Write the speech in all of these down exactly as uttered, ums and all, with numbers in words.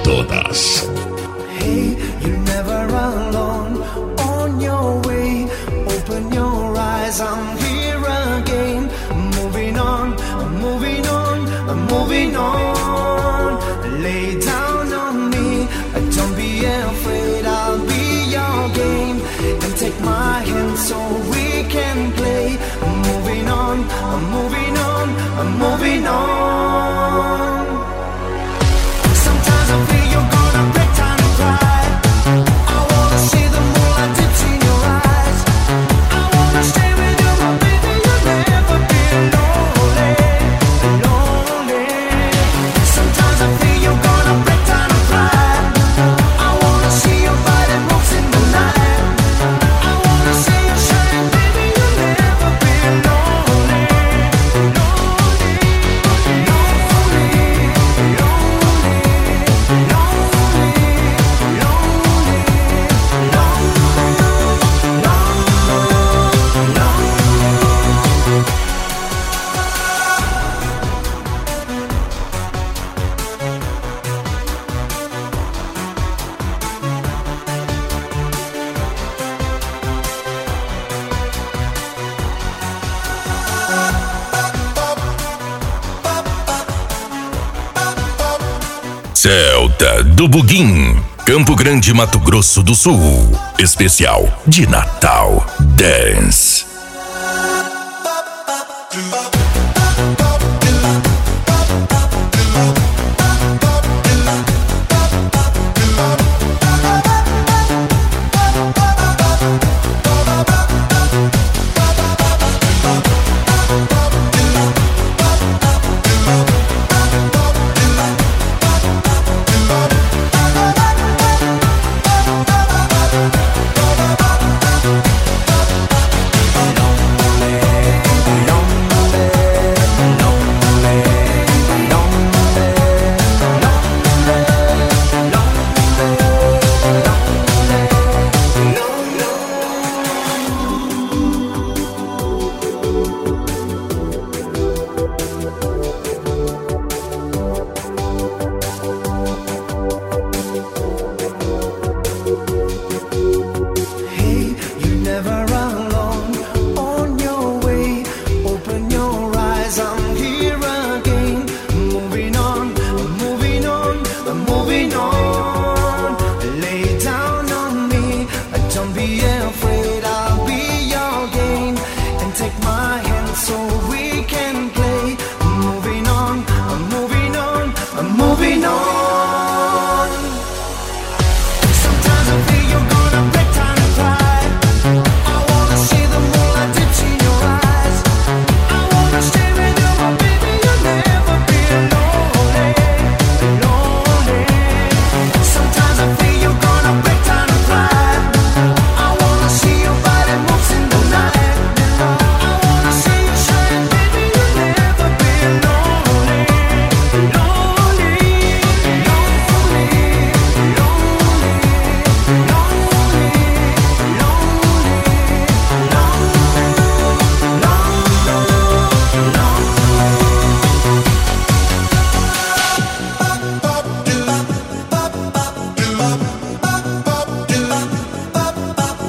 todas. Hey, you're never alone. On your way, open your eyes. I'm here again. I'm moving on, I'm moving on, I'm moving on. Lay down on me. Don't be afraid. I'll be your game. And take my hand so we can play. I'm moving on, I'm moving on, I'm moving on. Sometimes I feel you're gonna break down and cry. I wanna see the moonlight dips in your eyes. I wanna stay with you, but baby, you'll never be lonely, lonely. Sometimes I feel you're gonna break down and cry. I wanna see your body moves in the night. I wanna see you shine, baby, you'll never be lonely, lonely, lonely, Celta do Buguim, Campo Grande, Mato Grosso do Sul. Especial de Natal Dance.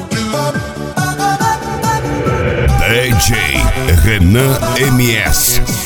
D J Renan M S.